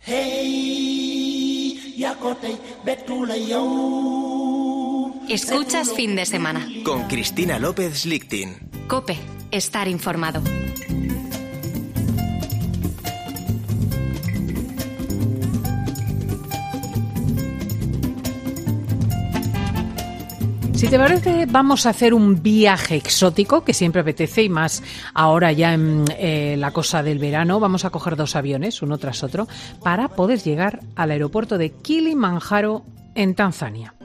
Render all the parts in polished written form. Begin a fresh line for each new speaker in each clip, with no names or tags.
Escuchas Fin de Semana
con Cristina López Lichtin.
COPE, estar informado.
Si te parece, vamos a hacer un viaje exótico que siempre apetece, y más ahora ya en la cosa del verano. Vamos a coger 2 aviones, uno tras otro, para poder llegar al aeropuerto de Kilimanjaro en Tanzania.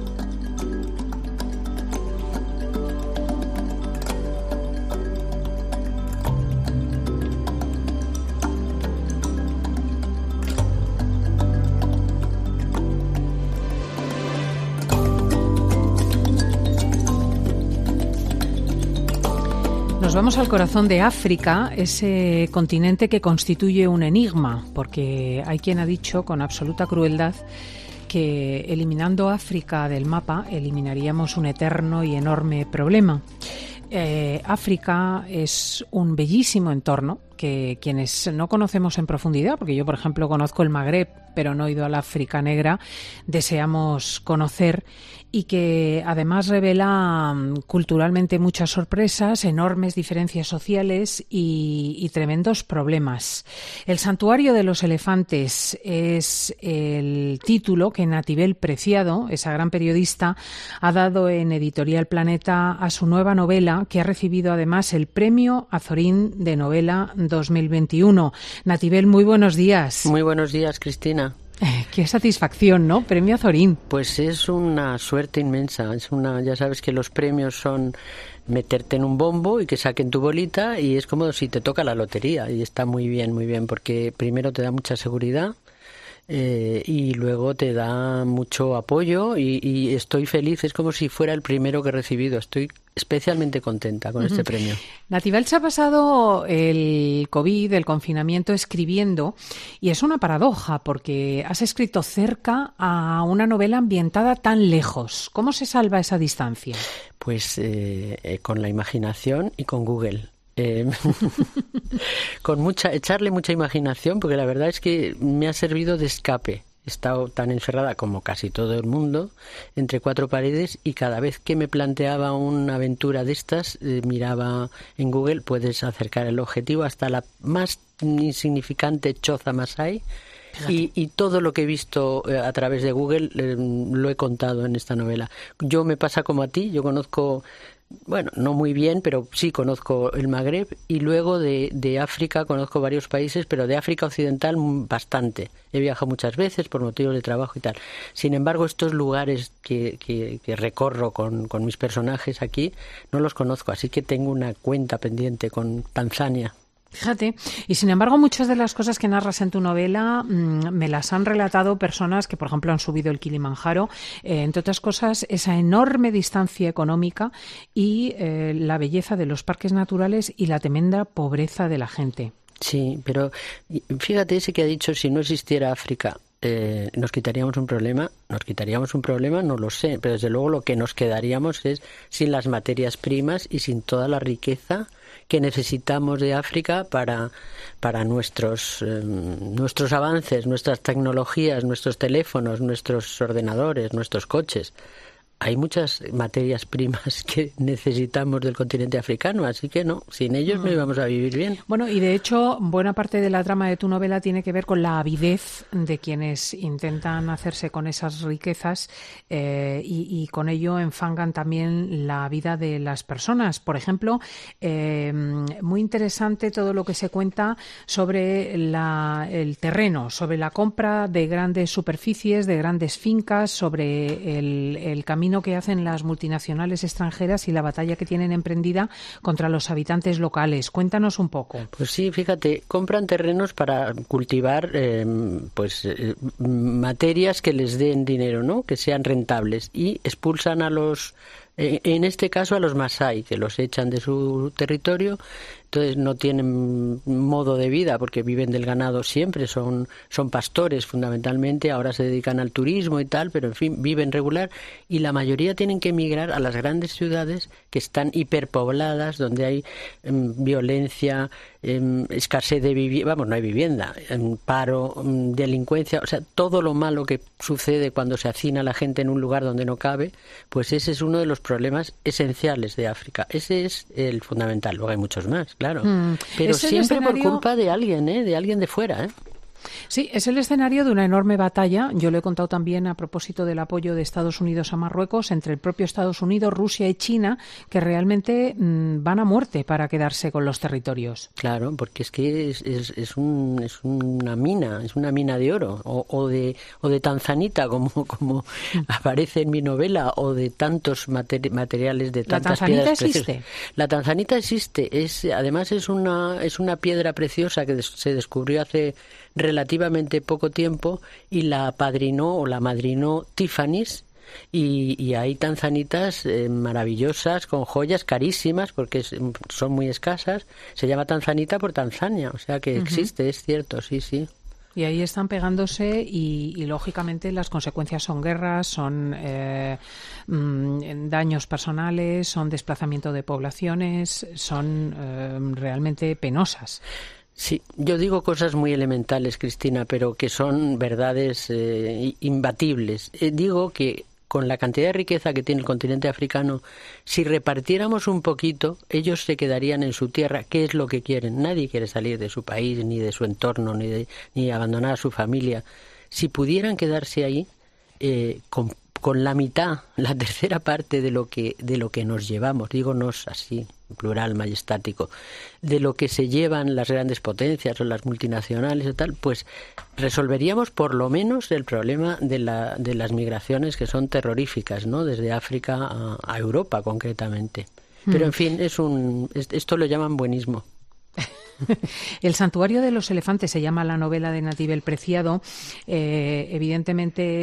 Nos vamos al corazón de África, ese continente que constituye un enigma, porque hay quien ha dicho con absoluta crueldad que eliminando África del mapa eliminaríamos un eterno y enorme problema. África es un bellísimo entorno que quienes no conocemos en profundidad, porque yo, por ejemplo, conozco el Magreb, pero no he ido a la África negra, deseamos conocer, y que además revela culturalmente muchas sorpresas, enormes diferencias sociales y tremendos problemas. El Santuario de los Elefantes es el título que Natibel Preciado, esa gran periodista, ha dado en Editorial Planeta a su nueva novela, que ha recibido además el Premio Azorín de Novela 2021. Natibel, muy buenos días.
Muy buenos días, Cristina.
Qué satisfacción, ¿no? Premio Azorín.
Pues es una suerte inmensa. Ya sabes que los premios son meterte en un bombo y que saquen tu bolita, y es como si te toca la lotería, y está muy bien, porque primero te da mucha seguridad y luego te da mucho apoyo, y estoy feliz. Es como si fuera el primero que he recibido. Estoy especialmente contenta con este premio.
Natibel se ha pasado el COVID, el confinamiento, escribiendo, y es una paradoja porque has escrito cerca a una novela ambientada tan lejos. ¿Cómo se salva esa distancia?
Pues con la imaginación y con Google. Echarle mucha imaginación, porque la verdad es que me ha servido de escape. He estado tan encerrada como casi todo el mundo entre 4 paredes, y cada vez que me planteaba una aventura de estas, miraba en Google. Puedes acercar el objetivo hasta la más insignificante choza masái, y todo lo que he visto a través de Google lo he contado en esta novela. Yo me pasa como a ti, yo conozco, bueno, no muy bien, pero sí conozco el Magreb, y luego de África conozco varios países, pero de África Occidental bastante. He viajado muchas veces por motivos de trabajo y tal. Sin embargo, estos lugares que recorro con mis personajes aquí no los conozco, así que tengo una cuenta pendiente con Tanzania.
Fíjate, y sin embargo muchas de las cosas que narras en tu novela me las han relatado personas que, por ejemplo, han subido el Kilimanjaro, entre otras cosas, esa enorme distancia económica y la belleza de los parques naturales y la tremenda pobreza de la gente.
Sí, pero fíjate, ese que ha dicho, si no existiera África, ¿nos quitaríamos un problema? ¿Nos quitaríamos un problema? No lo sé, pero desde luego lo que nos quedaríamos es sin las materias primas y sin toda la riqueza que necesitamos de África para nuestros avances, nuestras tecnologías, nuestros teléfonos, nuestros ordenadores, nuestros coches. Hay muchas materias primas que necesitamos del continente africano, así que no, sin ellos no íbamos a vivir bien.
Bueno, y de hecho, buena parte de la trama de tu novela tiene que ver con la avidez de quienes intentan hacerse con esas riquezas y con ello enfangan también la vida de las personas. Por ejemplo, muy interesante todo lo que se cuenta sobre el terreno, sobre la compra de grandes superficies, de grandes fincas, sobre el camino que hacen las multinacionales extranjeras y la batalla que tienen emprendida contra los habitantes locales. Cuéntanos un poco.
Pues sí, fíjate, compran terrenos para cultivar materias que les den dinero, ¿no? Que sean rentables, y expulsan en este caso a los masái, que los echan de su territorio, entonces no tienen modo de vida porque viven del ganado siempre, son pastores fundamentalmente, ahora se dedican al turismo y tal, pero en fin, viven regular, y la mayoría tienen que emigrar a las grandes ciudades que están hiperpobladas, donde hay violencia, escasez de vivienda, no hay vivienda, paro, delincuencia, o sea, todo lo malo que sucede cuando se hacina la gente en un lugar donde no cabe, pues ese es uno de los problemas esenciales de África. Ese es el fundamental. Luego hay muchos más, claro. Pero siempre por culpa de alguien, de alguien de fuera,
Sí, es el escenario de una enorme batalla. Yo lo he contado también a propósito del apoyo de Estados Unidos a Marruecos entre el propio Estados Unidos, Rusia y China, que realmente van a muerte para quedarse con los territorios.
Claro, porque es que es una mina de oro, o de tanzanita, como aparece en mi novela, o de tantos materiales, de tantas piedras preciosas. ¿La tanzanita existe? La tanzanita existe. Además es una piedra preciosa que se descubrió hace relativamente poco tiempo y la apadrinó o la madrinó Tiffany's, y hay tanzanitas maravillosas con joyas carísimas porque son muy escasas. Se llama tanzanita por Tanzania, o sea que existe, es cierto, sí.
Y ahí están pegándose y lógicamente las consecuencias son guerras, son daños personales, son desplazamiento de poblaciones, son realmente penosas.
Sí, yo digo cosas muy elementales, Cristina, pero que son verdades imbatibles. Digo que con la cantidad de riqueza que tiene el continente africano, si repartiéramos un poquito, ellos se quedarían en su tierra. ¿Qué es lo que quieren? Nadie quiere salir de su país, ni de su entorno, ni abandonar a su familia. Si pudieran quedarse ahí, con la mitad, la tercera parte de lo que nos llevamos, digo nos así, plural, majestático, de lo que se llevan las grandes potencias o las multinacionales y tal, pues resolveríamos por lo menos el problema de las migraciones, que son terroríficas, ¿no? Desde África a Europa concretamente. Pero en fin, esto lo llaman buenismo.
El santuario de los elefantes se llama la novela de Nativ El Preciado. Evidentemente,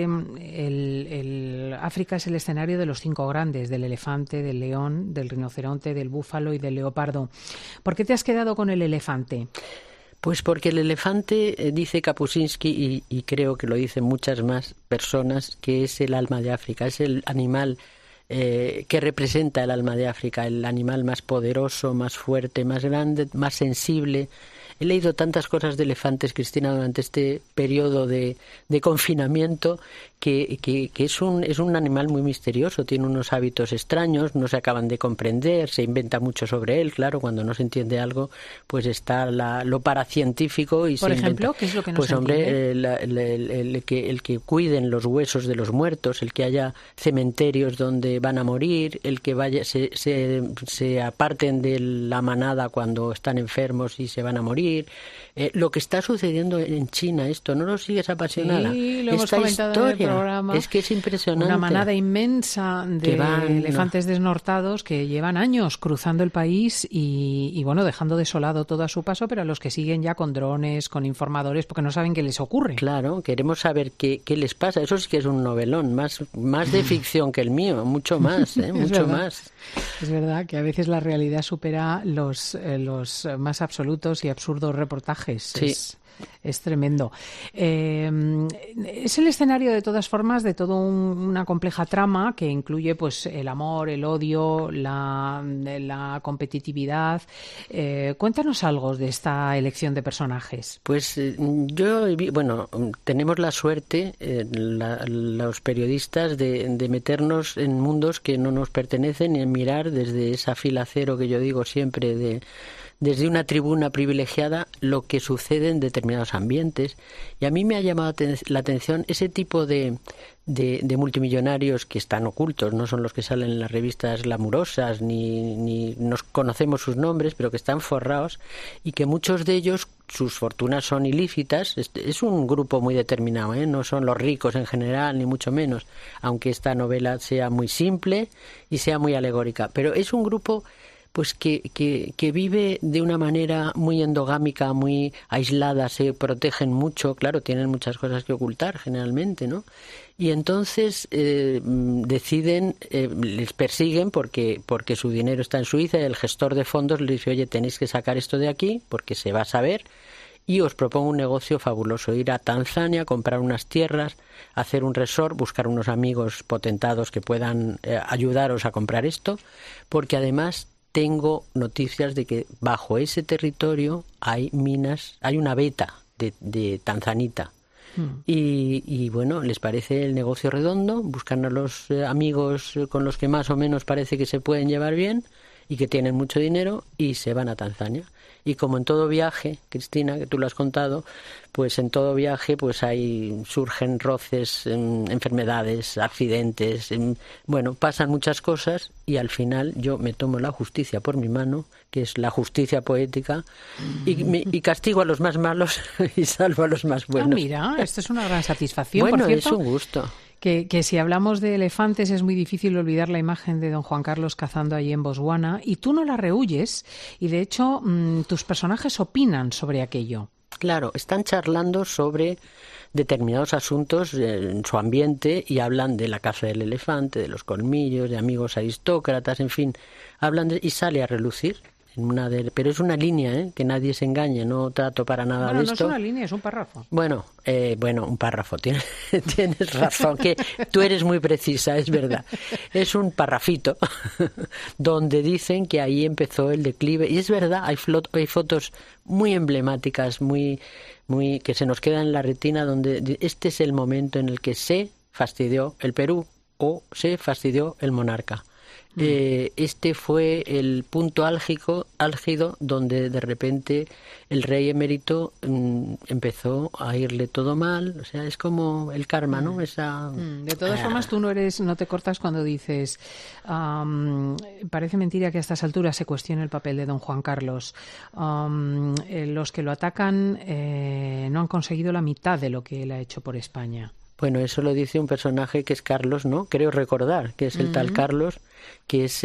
África es el escenario de los 5 grandes, del elefante, del león, del rinoceronte, del búfalo y del leopardo. ¿Por qué te has quedado con el elefante?
Pues porque el elefante, dice Kapuscinski, y creo que lo dicen muchas más personas, que es el alma de África, es el animal que representa el alma de África, el animal más poderoso, más fuerte, más grande, más sensible. He leído tantas cosas de elefantes, Cristina, durante este periodo de confinamiento, que es un animal muy misterioso, tiene unos hábitos extraños, no se acaban de comprender, se inventa mucho sobre él, claro, cuando no se entiende algo, pues está lo paracientífico y
por ejemplo, ¿qué es lo que no se
entiende?
Hombre,
el que cuiden los huesos de los muertos, el que haya cementerios donde van a morir, el que se aparten de la manada cuando están enfermos y se van a morir. Lo que está sucediendo en China, esto, ¿no lo sigues apasionada?
Sí, lo hemos
Esta
comentado
historia,
en el programa.
es que es impresionante.
Una manada inmensa de elefantes desnortados que llevan años cruzando el país y bueno, dejando desolado todo a su paso, pero a los que siguen ya con drones, con informadores, porque no saben qué les ocurre.
Claro, queremos saber qué les pasa. Eso sí que es un novelón, más de ficción que el mío, mucho más, mucho más.
Es verdad que a veces la realidad supera los más absolutos y absurdos reportajes.
Sí.
Es tremendo. Es el escenario, de todas formas, de toda una compleja trama que incluye pues el amor, el odio, la competitividad. Cuéntanos algo de esta elección de personajes.
Pues tenemos la suerte, los periodistas, de meternos en mundos que no nos pertenecen y en mirar desde esa fila cero que yo digo siempre desde una tribuna privilegiada lo que sucede en determinados ambientes. Y a mí me ha llamado la atención ese tipo de multimillonarios que están ocultos, no son los que salen en las revistas glamurosas, ni nos conocemos sus nombres, pero que están forrados y que muchos de ellos, sus fortunas son ilícitas. Es un grupo muy determinado, no son los ricos en general, ni mucho menos, aunque esta novela sea muy simple y sea muy alegórica, pero es un grupo pues que vive de una manera muy endogámica, muy aislada, se protegen mucho, claro, tienen muchas cosas que ocultar generalmente, ¿no? Y entonces deciden, les persiguen porque su dinero está en Suiza y el gestor de fondos les dice, oye, tenéis que sacar esto de aquí porque se va a saber. Y os propongo un negocio fabuloso, ir a Tanzania, comprar unas tierras, hacer un resort, buscar unos amigos potentados que puedan ayudaros a comprar esto, porque además tengo noticias de que bajo ese territorio hay minas, hay una veta de tanzanita. Y bueno, les parece el negocio redondo, buscan a los amigos con los que más o menos parece que se pueden llevar bien y que tienen mucho dinero y se van a Tanzania. Y como en todo viaje, Cristina, que tú lo has contado, pues en todo viaje pues surgen roces, enfermedades, accidentes, bueno, pasan muchas cosas y al final yo me tomo la justicia por mi mano, que es la justicia poética, y castigo a los más malos y salvo a los más buenos.
Mira, esto es una gran satisfacción.
Bueno,
por cierto,
es un gusto.
Que si hablamos de elefantes es muy difícil olvidar la imagen de don Juan Carlos cazando allí en Botswana y tú no la rehuyes y de hecho tus personajes opinan sobre aquello.
Claro, están charlando sobre determinados asuntos en su ambiente y hablan de la caza del elefante, de los colmillos, de amigos aristócratas, en fin, y sale a relucir. Pero es una línea, que nadie se engañe, no trato para nada de esto.
No es una línea, es un párrafo.
Bueno, un párrafo, tienes razón, que tú eres muy precisa, es verdad. Es un parrafito donde dicen que ahí empezó el declive, y es verdad, hay fotos muy emblemáticas, muy que se nos quedan en la retina, donde este es el momento en el que se fastidió el Perú o se fastidió el monarca. Este fue el punto álgido donde de repente el rey emérito empezó a irle todo mal, o sea, es como el karma, ¿no?
De todas formas, tú no te cortas cuando dices parece mentira que a estas alturas se cuestione el papel de don Juan Carlos. Los que lo atacan no han conseguido la mitad de lo que él ha hecho por España.
Bueno, eso lo dice un personaje que es Carlos, ¿no? Creo recordar que es el tal Carlos, que es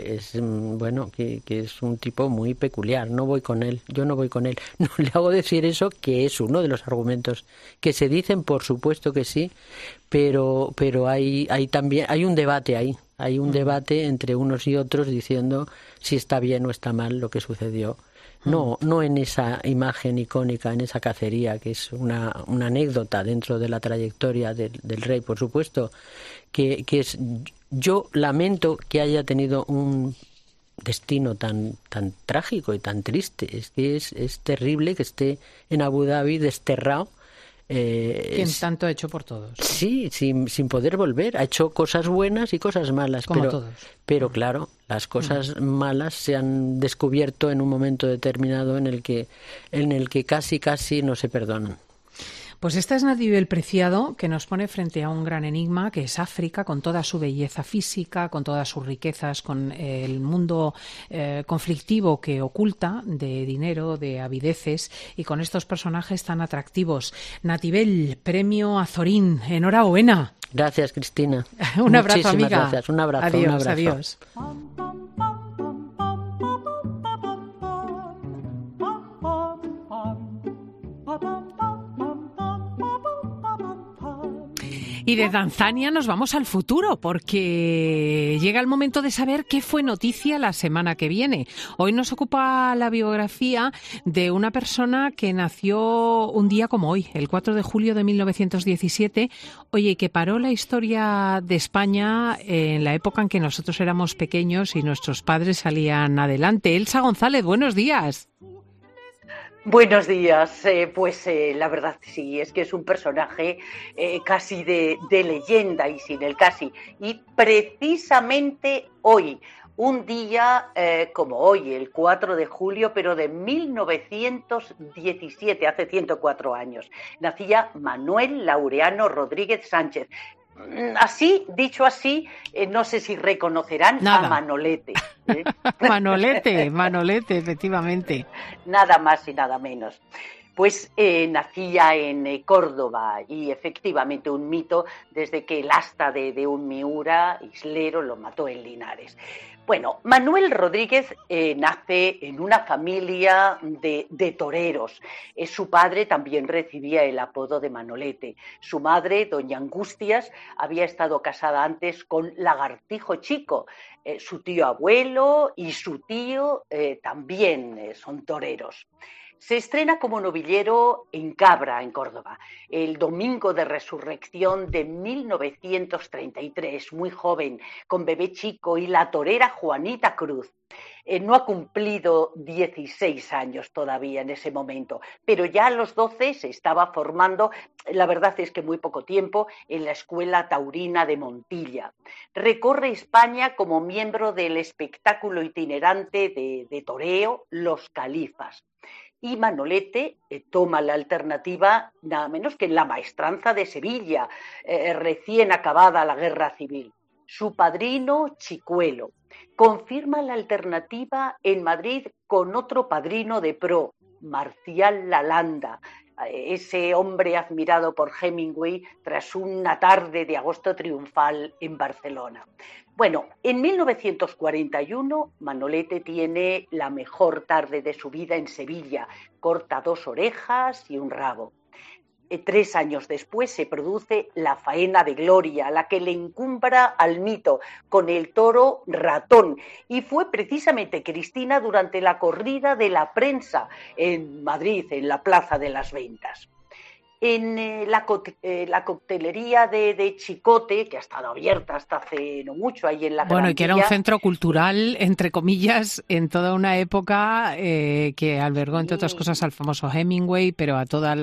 un tipo muy peculiar. Yo no voy con él. No le hago decir eso, que es uno de los argumentos que se dicen, por supuesto que sí, pero hay también hay un debate ahí. Hay un debate entre unos y otros diciendo si está bien o está mal lo que sucedió. No en esa imagen icónica, en esa cacería, que es una anécdota dentro de la trayectoria del rey, por supuesto, que es... Yo lamento que haya tenido un destino tan trágico y tan triste. Es que es terrible que esté en Abu Dhabi desterrado.
Quien tanto ha hecho por todos.
Sí, sin poder volver. Ha hecho cosas buenas y cosas malas.
Como todos.
Pero claro, las cosas malas se han descubierto en un momento determinado en el que casi no se perdonan.
Pues esta es Nadibel Preciado, que nos pone frente a un gran enigma que es África, con toda su belleza física, con todas sus riquezas, con el mundo conflictivo que oculta de dinero, de avideces, y con estos personajes tan atractivos. Nadibel, premio Azorín, enhorabuena.
Gracias, Cristina.
Un abrazo,
muchísimas
amiga.
Gracias. Un abrazo.
Adiós. Y de Tanzania nos vamos al futuro, porque llega el momento de saber qué fue noticia la semana que viene. Hoy nos ocupa la biografía de una persona que nació un día como hoy, el 4 de julio de 1917, que paró la historia de España en la época en que nosotros éramos pequeños y nuestros padres salían adelante. Elsa González, buenos días.
Buenos días. La verdad sí, es que es un personaje casi de leyenda y sin el casi. Y precisamente hoy, un día como hoy, el 4 de julio, pero de 1917, hace 104 años, nacía Manuel Laureano Rodríguez Sánchez. Así, dicho así, no sé si reconocerán a Manolete.
Manolete, efectivamente.
Nada más y nada menos. Pues nacía en Córdoba y efectivamente un mito desde que el asta de un Miura, Islero, lo mató en Linares. Bueno, Manuel Rodríguez nace en una familia de toreros. Su padre también recibía el apodo de Manolete. Su madre, doña Angustias, había estado casada antes con Lagartijo Chico. Su tío abuelo y su tío también son toreros. Se estrena como novillero en Cabra, en Córdoba, el domingo de Resurrección de 1933, muy joven, con Bebé Chico y la torera Juanita Cruz. No ha cumplido 16 años todavía en ese momento, pero ya a los 12 se estaba formando, la verdad es que muy poco tiempo, en la Escuela Taurina de Montilla. Recorre España como miembro del espectáculo itinerante de toreo Los Califas. Y Manolete toma la alternativa nada menos que en la Maestranza de Sevilla, recién acabada la Guerra Civil. Su padrino, Chicuelo, confirma la alternativa en Madrid con otro padrino de pro, Marcial Lalanda, ese hombre admirado por Hemingway tras una tarde de agosto triunfal en Barcelona. Bueno, en 1941 Manolete tiene la mejor tarde de su vida en Sevilla, corta 2 orejas y un rabo. 3 años después se produce la faena de gloria, la que le encumbra al mito con el toro Ratón, y fue precisamente Cristina durante la corrida de la prensa en Madrid, en la Plaza de las Ventas. En la coctelería de Chicote, que ha estado abierta hasta hace no mucho, ahí en la Gran
Bueno, y que era un
Vía,
centro cultural, entre comillas, en toda una época que albergó, entre otras cosas, al famoso Hemingway, pero a toda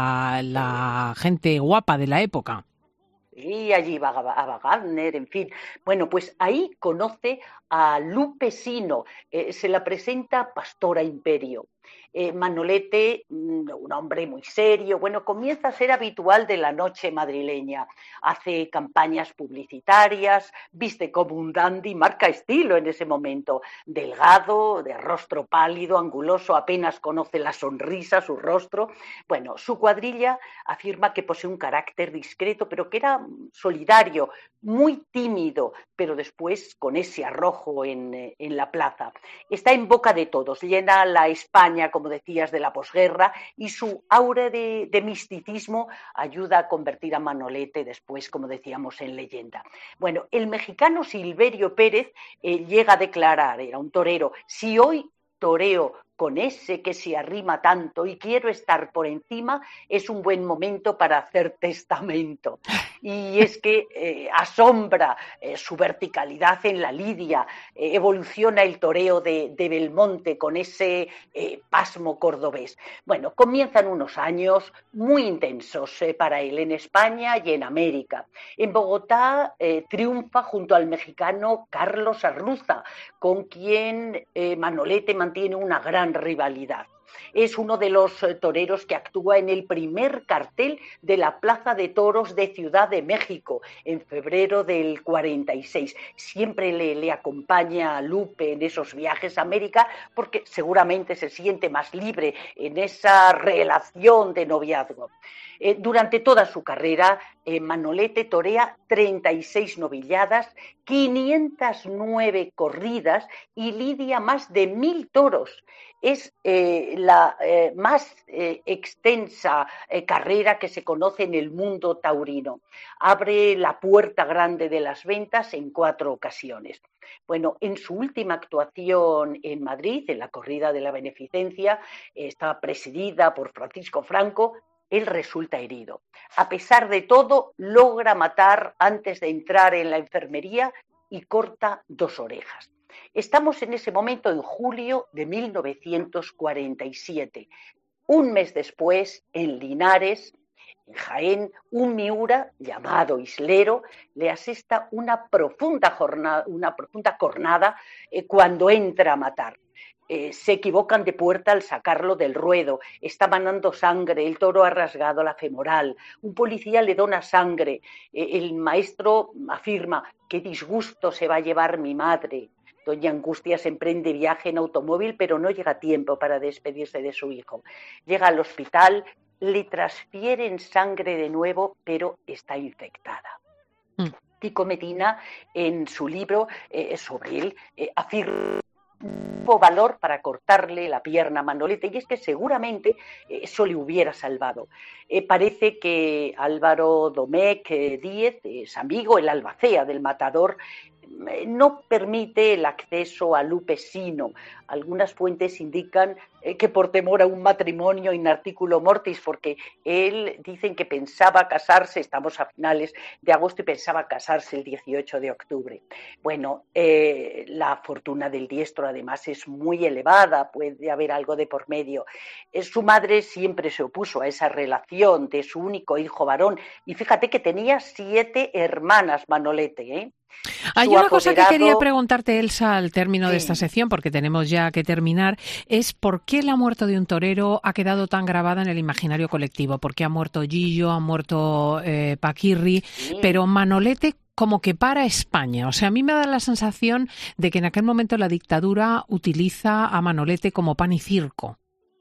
la gente guapa de la época.
y allí va a Wagner, en fin. Bueno, pues ahí conoce a Lupe Sino, se la presenta Pastora Imperio. Manolete, un hombre muy serio, bueno, comienza a ser habitual de la noche madrileña, hace campañas publicitarias, viste como un dandy, marca estilo en ese momento, delgado, de rostro pálido, anguloso, apenas conoce la sonrisa, su rostro. Bueno, su cuadrilla afirma que posee un carácter discreto, pero que era solidario, muy tímido, pero después con ese arrojo en la plaza. Está en boca de todos, llena la España, como decías, de la posguerra, y su aura de misticismo ayuda a convertir a Manolete después, como decíamos, en leyenda. Bueno, el mexicano Silverio Pérez llega a declarar, era un torero, si hoy toreo con ese que se arrima tanto y quiero estar por encima, es un buen momento para hacer testamento. Y es que asombra su verticalidad en la lidia, evoluciona el toreo de Belmonte con ese pasmo cordobés. Bueno, comienzan unos años muy intensos para él en España y en América. En Bogotá triunfa junto al mexicano Carlos Arruza, con quien Manolete mantiene una gran rivalidad. Es uno de los toreros que actúa en el primer cartel de la Plaza de Toros de Ciudad de México en febrero del 46. Siempre le acompaña a Lupe en esos viajes a América porque seguramente se siente más libre en esa relación de noviazgo. Durante toda su carrera, Manolete torea 36 novilladas, 509 corridas y lidia más de 1000 toros. Es la más extensa carrera que se conoce en el mundo taurino. Abre la puerta grande de las ventas en 4 ocasiones. Bueno, en su última actuación en Madrid, en la corrida de la Beneficencia, estaba presidida por Francisco Franco, él resulta herido. A pesar de todo, logra matar antes de entrar en la enfermería y corta 2 orejas. Estamos en ese momento en julio de 1947. Un mes después, en Linares, en Jaén, un Miura llamado Islero le asesta una profunda cornada cuando entra a matar. Se equivocan de puerta al sacarlo del ruedo, está manando sangre, el toro ha rasgado la femoral, un policía le dona sangre, el maestro afirma, qué disgusto se va a llevar mi madre. Doña Angustias emprende viaje en automóvil, pero no llega a tiempo para despedirse de su hijo. Llega al hospital, le transfieren sangre de nuevo, pero está infectada. Tico Medina, en su libro sobre él, afirma valor para cortarle la pierna a Manolete, y es que seguramente eso le hubiera salvado. Parece que Álvaro Domecq Díez, es amigo, el albacea del matador, no permite el acceso a Lupe Sino. Algunas fuentes indican que por temor a un matrimonio in articulo mortis, porque él dicen que pensaba casarse, estamos a finales de agosto, y pensaba casarse el 18 de octubre. Bueno, la fortuna del diestro además es muy elevada, puede haber algo de por medio. Su madre siempre se opuso a esa relación de su único hijo varón, y fíjate que tenía 7 hermanas Manolete, ¿eh?
Hay una cosa que quería preguntarte, Elsa, al término de esta sección, porque tenemos ya que terminar, es por qué la muerte de un torero ha quedado tan grabada en el imaginario colectivo. Porque ha muerto Gillo, ha muerto Paquirri, pero Manolete como que para España. O sea, a mí me da la sensación de que en aquel momento la dictadura utiliza a Manolete como pan y circo.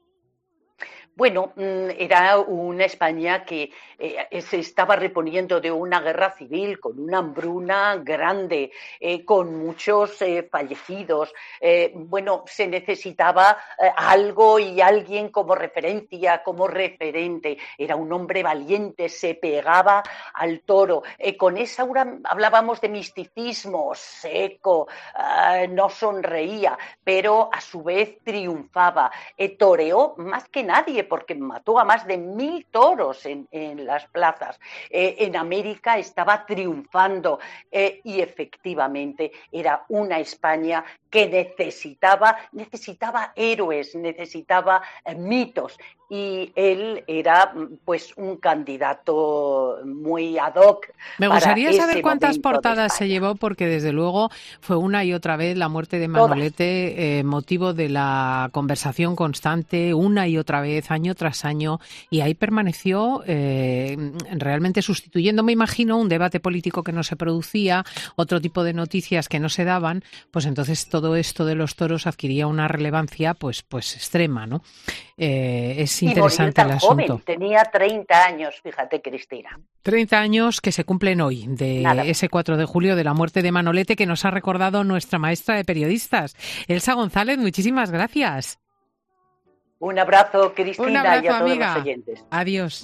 Bueno, era una España que se estaba reponiendo de una guerra civil, con una hambruna grande, con muchos fallecidos. Bueno, se necesitaba algo y alguien como referencia, como referente. Era un hombre valiente, se pegaba al toro. Con esa aura hablábamos de misticismo seco, no sonreía, pero a su vez triunfaba. Toreó más que nadie, porque mató a más de 1.000 toros en las plazas. En América estaba triunfando y efectivamente era una España que necesitaba héroes, necesitaba mitos, y él era pues un candidato muy ad hoc.
Me gustaría saber cuántas portadas se llevó, porque desde luego fue una y otra vez la muerte de Manolete motivo de la conversación constante, una y otra vez, año tras año, y ahí permaneció realmente sustituyendo, me imagino, un debate político que no se producía, otro tipo de noticias que no se daban, pues entonces todo esto de los toros adquiría una relevancia pues extrema, ¿no? Es interesante el asunto.
Joven, tenía 30 años, fíjate, Cristina.
30 años que se cumplen hoy, de ese 4 de julio, de la muerte de Manolete, que nos ha recordado nuestra maestra de periodistas, Elsa González. Muchísimas gracias.
Un abrazo, Cristina,
un abrazo,
y a todos
amiga.
los oyentes.
Adiós.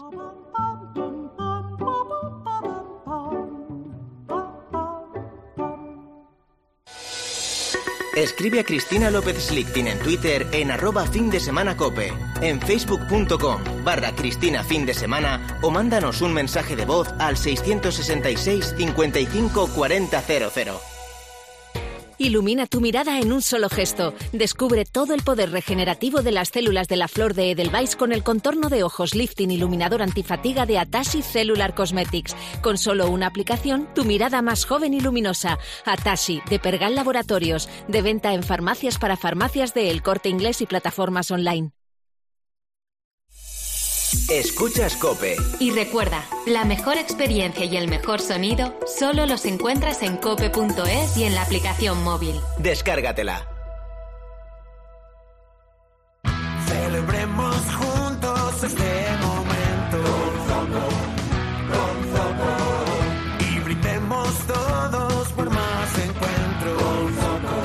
Escribe a Cristina López Slichting en Twitter en @findesemanacope, en facebook.com/Cristina Fin de Semana, o mándanos un mensaje de voz al 666 55 40 00.
Ilumina tu mirada en un solo gesto. Descubre todo el poder regenerativo de las células de la flor de Edelweiss con el contorno de ojos lifting iluminador antifatiga de Atashi Cellular Cosmetics. Con solo una aplicación, tu mirada más joven y luminosa. Atashi, de Pergal Laboratorios. De venta en farmacias para farmacias de El Corte Inglés y plataformas online.
Escuchas COPE.
Y recuerda, la mejor experiencia y el mejor sonido solo los encuentras en cope.es y en la aplicación móvil.
Descárgatela.
Celebremos juntos este momento con Zoco, y brindemos todos por más encuentros con Zoco.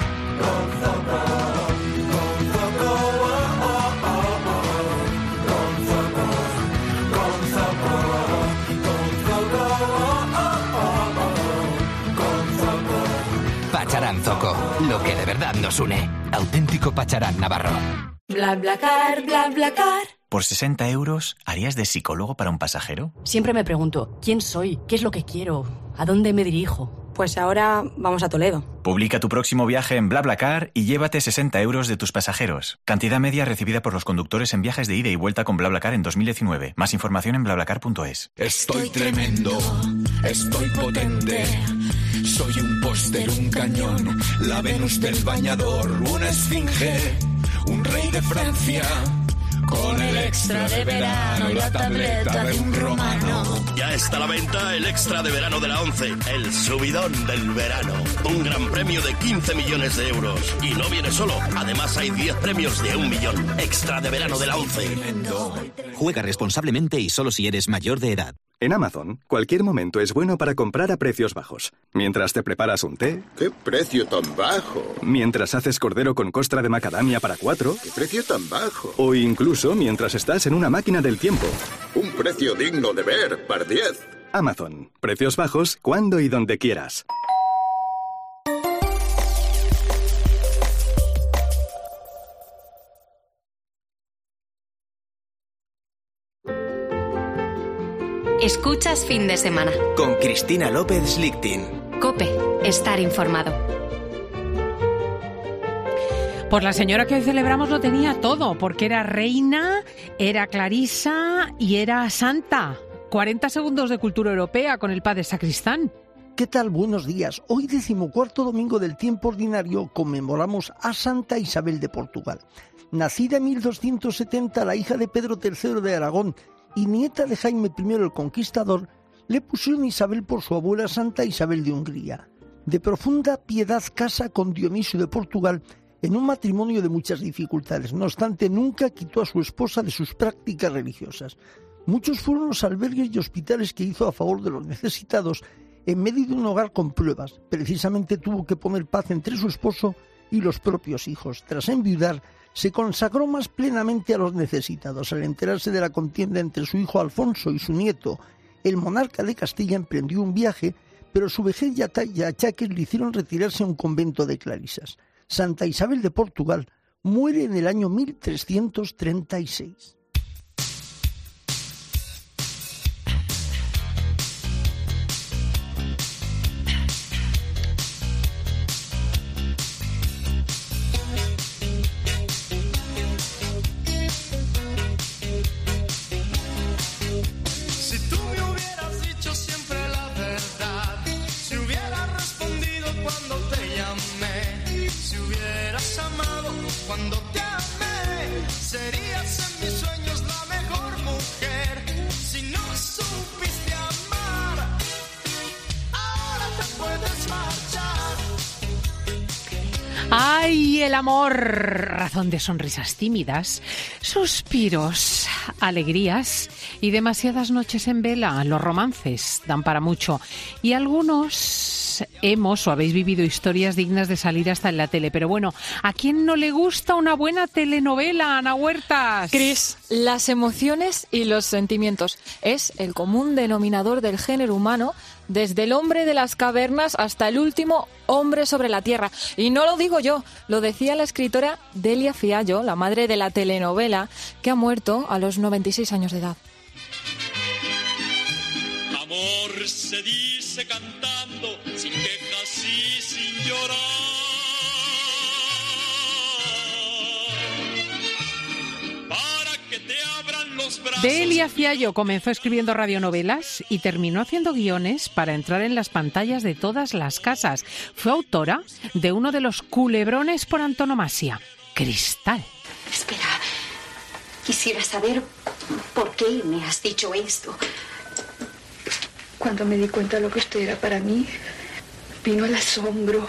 Pacharán Zoco, lo que de verdad nos une. Auténtico Pacharán Navarro.
BlaBlaCar, BlaBlaCar.
¿Por 60 euros harías de psicólogo para un pasajero?
Siempre me pregunto, ¿quién soy? ¿Qué es lo que quiero? ¿A dónde me dirijo? Pues ahora vamos a Toledo.
Publica tu próximo viaje en BlaBlaCar y llévate 60 euros de tus pasajeros. Cantidad media recibida por los conductores en viajes de ida y vuelta con BlaBlaCar en 2019. Más información en BlaBlaCar.es.
Estoy tremendo, estoy potente. Soy un póster, un cañón, la Venus del bañador, una esfinge, un rey de Francia, Con el extra de verano, la tableta de un romano.
Ya está a la venta el extra de verano de la 11, el subidón del verano. Un gran premio de 15 millones de euros. Y no viene solo, además hay 10 premios de 1 millón. Extra de verano de la 11.
Juega responsablemente y solo si eres mayor de edad.
En Amazon, cualquier momento es bueno para comprar a precios bajos. Mientras te preparas un té...
¿Qué precio tan bajo?
Mientras haces cordero con costra de macadamia para 4...
¿Qué precio tan bajo?
O incluso mientras estás en una máquina del tiempo.
Un precio digno de ver, par 10.
Amazon. Precios bajos cuando y donde quieras.
Escuchas Fin de Semana.
Con Cristina López Lichtin.
COPE. Estar informado.
Pues la señora que hoy celebramos lo tenía todo, porque era reina, era clarisa y era santa. 40 segundos de cultura europea con el padre Sacristán.
¿Qué tal? Buenos días. Hoy, 14º domingo del tiempo ordinario, conmemoramos a Santa Isabel de Portugal. Nacida en 1270, la hija de Pedro III de Aragón y nieta de Jaime I el Conquistador, le pusieron Isabel por su abuela Santa Isabel de Hungría. De profunda piedad casa con Dionisio de Portugal en un matrimonio de muchas dificultades. No obstante, nunca quitó a su esposa de sus prácticas religiosas. Muchos fueron los albergues y hospitales que hizo a favor de los necesitados en medio de un hogar con pruebas. Precisamente tuvo que poner paz entre su esposo y los propios hijos. Tras enviudar, se consagró más plenamente a los necesitados. Al enterarse de la contienda entre su hijo Alfonso y su nieto, el monarca de Castilla emprendió un viaje, pero su vejez y achaques le hicieron retirarse a un convento de clarisas. Santa Isabel de Portugal muere en el año 1336.
¡Ay, el amor! Razón de sonrisas tímidas, suspiros, alegrías y demasiadas noches en vela. Los romances dan para mucho. Y algunos hemos o habéis vivido historias dignas de salir hasta en la tele. Pero bueno, ¿a quién no le gusta una buena telenovela, Ana Huertas?
Cris, las emociones y los sentimientos es el común denominador del género humano, desde el hombre de las cavernas hasta el último hombre sobre la tierra. Y no lo digo yo, lo decía la escritora Delia Fiallo, la madre de la telenovela, que ha muerto a los 96 años de edad.
Amor se dice cantando, sin quejas y sin llorar. Para que te abran los brazos.
Delia Fiallo comenzó escribiendo radionovelas y terminó haciendo guiones para entrar en las pantallas de todas las casas. Fue autora de uno de los culebrones por antonomasia, Cristal.
Espera, quisiera saber por qué me has dicho esto. Cuando me di cuenta de lo que usted era para mí, vino el asombro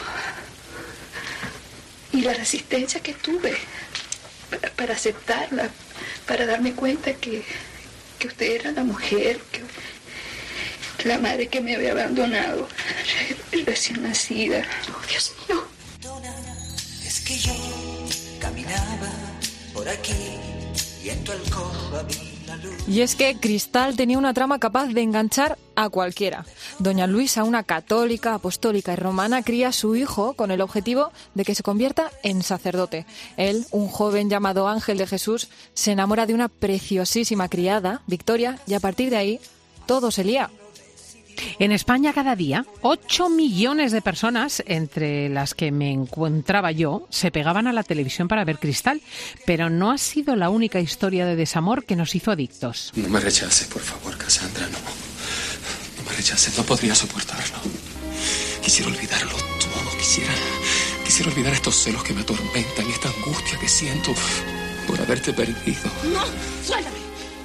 y la resistencia que tuve para aceptarla, para darme cuenta que usted era la mujer, que la madre que me había abandonado, recién nacida. Oh, Dios mío.
Es que yo caminaba por aquí y en tu alcoba vi la luz.
Y es que Cristal tenía una trama capaz de enganchar a cualquiera. Doña Luisa, una católica, apostólica y romana, cría a su hijo con el objetivo de que se convierta en sacerdote. Él, un joven llamado Ángel de Jesús, se enamora de una preciosísima criada, Victoria, y a partir de ahí todo se lía.
En España cada día 8 millones de personas, entre las que me encontraba yo, se pegaban a la televisión para ver Cristal, pero no ha sido la única historia de desamor que nos hizo adictos.
No me rechaces, por favor, Cassandra, no me rechaces, no podría soportarlo. Quisiera olvidarlo todo, quisiera olvidar estos celos que me atormentan, esta angustia que siento. por haberte perdido.
No, suéltame.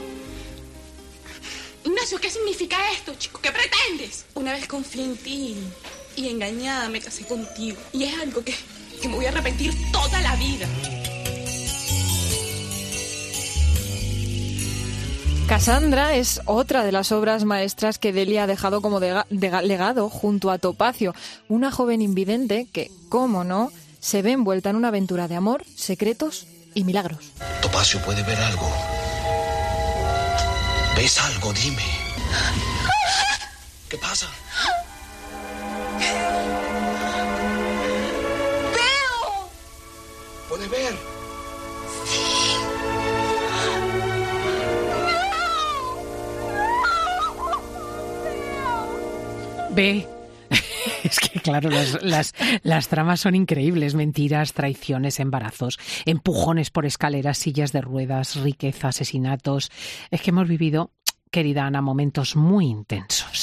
Ignacio, ¿qué significa esto, chico? ¿Qué pretendes? Una vez confié en ti y engañada me casé contigo. Y es algo que me voy a arrepentir toda la vida.
Cassandra es otra de las obras maestras que Delia ha dejado como legado junto a Topacio, una joven invidente que, cómo no, se ve envuelta en una aventura de amor, secretos y milagros.
Topacio puede ver algo. ¿Ves algo? Dime. ¿Qué pasa?
¡Veo!
¿Puede ver?
Ve. Es que, claro, las tramas son increíbles. Mentiras, traiciones, embarazos, empujones por escaleras, sillas de ruedas, riqueza, asesinatos. Es que hemos vivido, querida Ana, momentos muy intensos.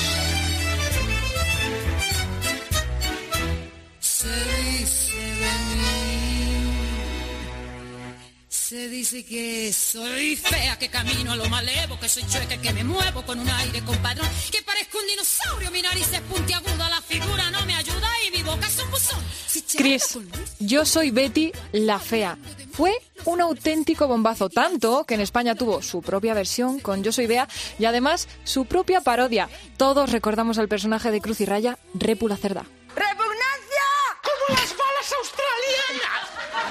Se dice que soy fea, que camino a lo malevo, que soy chueca, que me muevo con un aire compadrón, que parezco un dinosaurio, mi nariz es puntiaguda, la figura no me ayuda y mi boca es un buzón.
Cris, Yo soy Betty la Fea. Fue un auténtico bombazo, tanto que en España tuvo su propia versión con Yo soy Bea y además su propia parodia. Todos recordamos al personaje de Cruz y Raya, Repu la Cerda.
¡Repugnancia! ¡Como las balas australianas!